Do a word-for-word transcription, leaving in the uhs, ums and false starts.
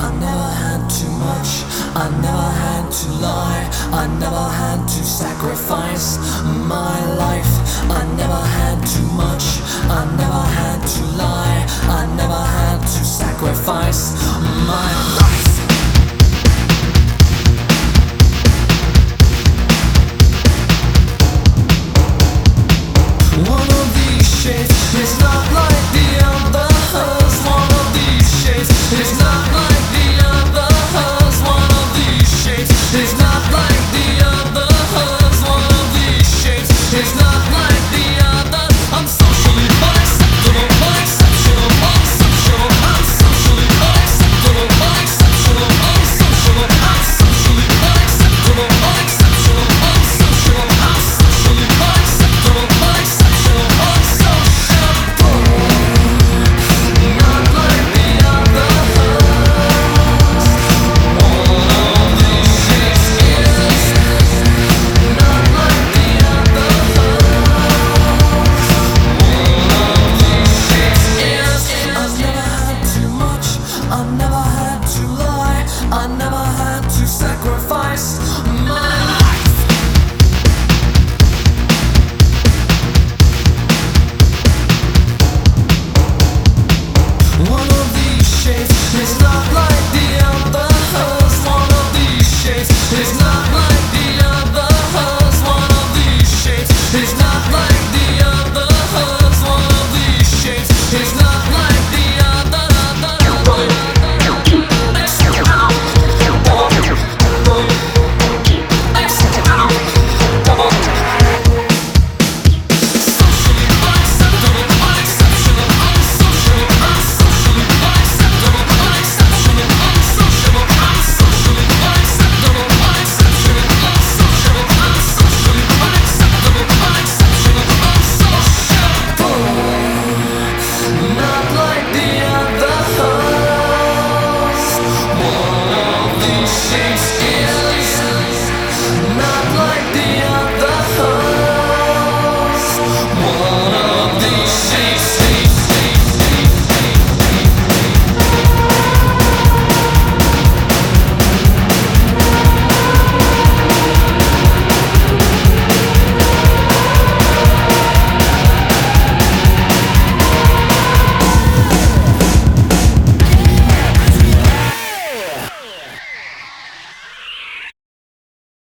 I never had too much, I never had to lie, I never had to sacrifice my life. I never had too much, I never had to lie, I never had to sacrifice my life. One of these shapes is not like the others. One of these shapes is not like the others. One of these shapes is not like the others. One of these shapes is not like the others. I'm socially unacceptable, unexceptional, unexceptional. I'm socially unacceptable, unexceptional, unsociable. I'm socially unacceptable, unexceptional, unsociable. I'm socially unacceptable, unexceptional, unsociable. Not like the others. One of these shapes is not like the others. One of these shapes is. I never had too much, I never had to lie, I never had to sacrifice